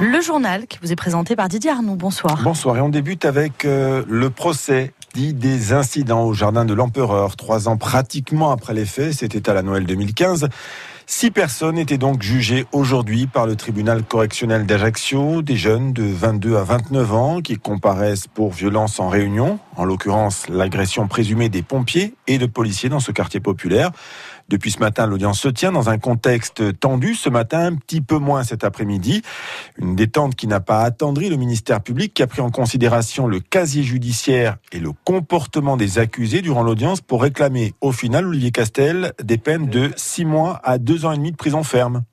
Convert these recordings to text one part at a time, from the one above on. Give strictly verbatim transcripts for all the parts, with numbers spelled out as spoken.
Le journal qui vous est présenté par Didier Arnoux. Bonsoir. Bonsoir, et on débute avec euh, le procès dit des incidents au jardin de l'Empereur. Trois ans pratiquement après les faits, c'était à la Noël deux mille quinze. Six personnes étaient donc jugées aujourd'hui par le tribunal correctionnel d'Ajaccio, des jeunes de vingt-deux à vingt-neuf ans qui comparaissent pour violence en réunion, en l'occurrence l'agression présumée des pompiers et de policiers dans ce quartier populaire. Depuis ce matin, l'audience se tient dans un contexte tendu. Ce matin, un petit peu moins cet après-midi. Une détente qui n'a pas attendri le ministère public, qui a pris en considération le casier judiciaire et le comportement des accusés durant l'audience pour réclamer au final, Olivier Castel, des peines de six mois à deux ans et demi de prison ferme.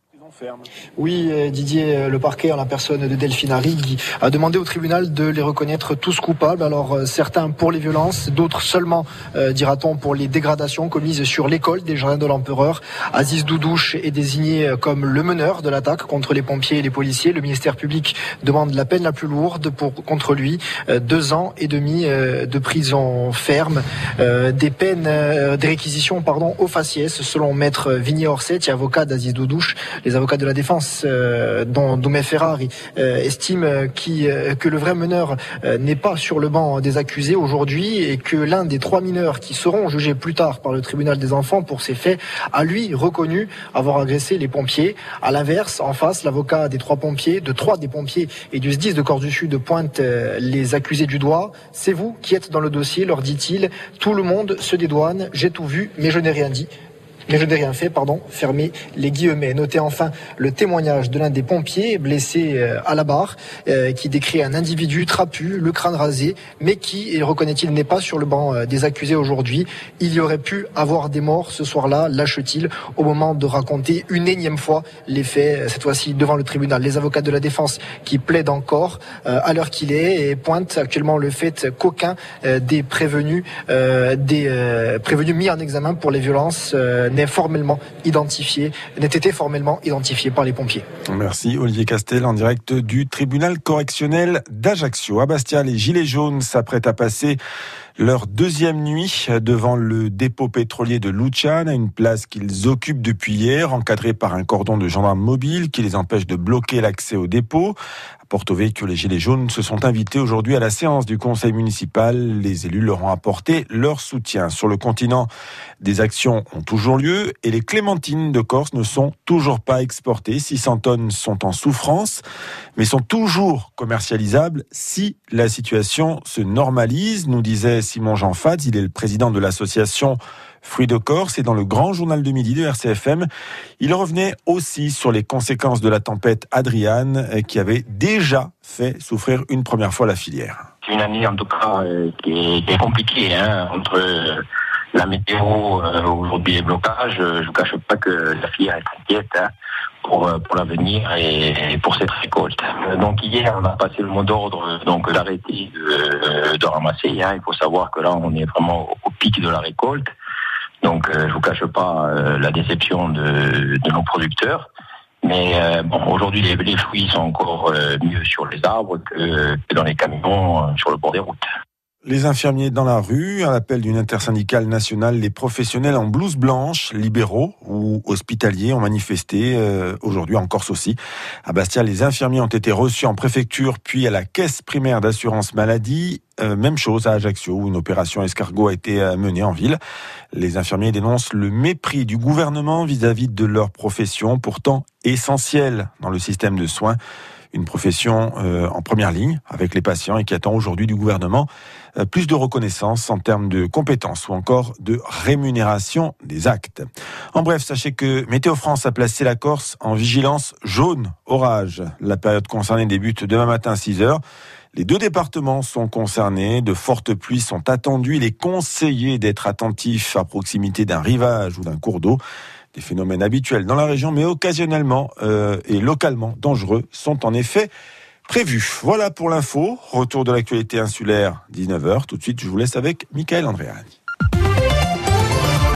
Oui, Didier, le parquet, en la personne de Delphine Arrigui, a demandé au tribunal de les reconnaître tous coupables. Alors, certains pour les violences, d'autres seulement, euh, dira-t-on, pour les dégradations commises sur l'école des jardins de l'Empereur. Aziz Doudouche est désigné comme le meneur de l'attaque contre les pompiers et les policiers. Le ministère public demande la peine la plus lourde pour, contre lui, euh, deux ans et demi euh, de prison ferme, euh, des peines, euh, des réquisitions, pardon, au faciès, selon maître Vignier-Orset, avocat d'Aziz Doudouche. Les avocats de la défense, euh, dont Doumé Ferrari, euh, estime euh, qui, euh, que le vrai meneur euh, n'est pas sur le banc des accusés aujourd'hui et que l'un des trois mineurs qui seront jugés plus tard par le tribunal des enfants pour ces faits a lui reconnu avoir agressé les pompiers. À l'inverse, en face, l'avocat des trois pompiers, de trois des pompiers et du S D I S de Corps-du-Sud pointe euh, les accusés du doigt. C'est vous qui êtes dans le dossier, leur dit-il. Tout le monde se dédouane. J'ai tout vu, mais je n'ai rien dit. Mais je n'ai rien fait, pardon, fermez les guillemets. Notez enfin le témoignage de l'un des pompiers blessé à la barre, euh, qui décrit un individu trapu, le crâne rasé, mais qui, et reconnaît-il, n'est pas sur le banc des accusés aujourd'hui. Il y aurait pu avoir des morts ce soir-là, lâche-t-il, au moment de raconter une énième fois les faits, cette fois-ci devant le tribunal. Les avocats de la défense qui plaident encore euh, à l'heure qu'il est et pointent actuellement le fait qu'aucun euh, des prévenus, euh, des euh, prévenus mis en examen pour les violences euh, n'est formellement identifié, n'ait été formellement identifié par les pompiers. Merci Olivier Castel en direct du tribunal correctionnel d'Ajaccio. À Bastia, les gilets jaunes s'apprêtent à passer leur deuxième nuit devant le dépôt pétrolier de Luciane, à une place qu'ils occupent depuis hier, encadrée par un cordon de gendarmes mobiles qui les empêche de bloquer l'accès au dépôt. À Porto Vecchio, les gilets jaunes se sont invités aujourd'hui à la séance du conseil municipal. Les élus leur ont apporté leur soutien. Sur le continent, des actions ont toujours lieu et les clémentines de Corse ne sont toujours pas exportées. six cents tonnes sont en souffrance, mais sont toujours commercialisables si la situation se normalise, nous disait Simon Jean Fadz. Il est le président de l'association Fruits de Corse et dans le grand journal de midi de R C F M, il revenait aussi sur les conséquences de la tempête Adriane qui avait déjà fait souffrir une première fois la filière. C'est une année en tout cas euh, qui, est, qui est compliquée hein, entre euh, la météo, euh, aujourd'hui les blocages. Je ne vous cache pas que la filière est inquiète hein, pour, pour l'avenir et pour cette récolte. Donc hier on a passé le mot d'ordre donc d'arrêter de, de ramasser. Hein. Il faut savoir que là on est vraiment au pic de la récolte. Donc, euh, je vous cache pas euh, la déception de, de nos producteurs. Mais euh, bon, aujourd'hui, les, les fruits sont encore euh, mieux sur les arbres que, que dans les camions euh, sur le bord des routes. Les infirmiers dans la rue, à l'appel d'une intersyndicale nationale, les professionnels en blouse blanche, libéraux ou hospitaliers ont manifesté euh, aujourd'hui en Corse aussi. À Bastia, les infirmiers ont été reçus en préfecture puis à la caisse primaire d'assurance maladie. Euh, même chose à Ajaccio où une opération escargot a été euh, menée en ville. Les infirmiers dénoncent le mépris du gouvernement vis-à-vis de leur profession, pourtant essentielle dans le système de soins. Une profession euh, en première ligne avec les patients et qui attend aujourd'hui du gouvernement euh, plus de reconnaissance en termes de compétences ou encore de rémunération des actes. En bref, sachez que Météo France a placé la Corse en vigilance jaune orage. La période concernée débute demain matin à six heures. Les deux départements sont concernés, de fortes pluies sont attendues. Il est conseillé d'être attentif à proximité d'un rivage ou d'un cours d'eau. Des phénomènes habituels dans la région, mais occasionnellement euh, et localement dangereux, sont en effet prévus. Voilà pour l'info. Retour de l'actualité insulaire, dix-neuf heures. Tout de suite, je vous laisse avec Michael Andréani.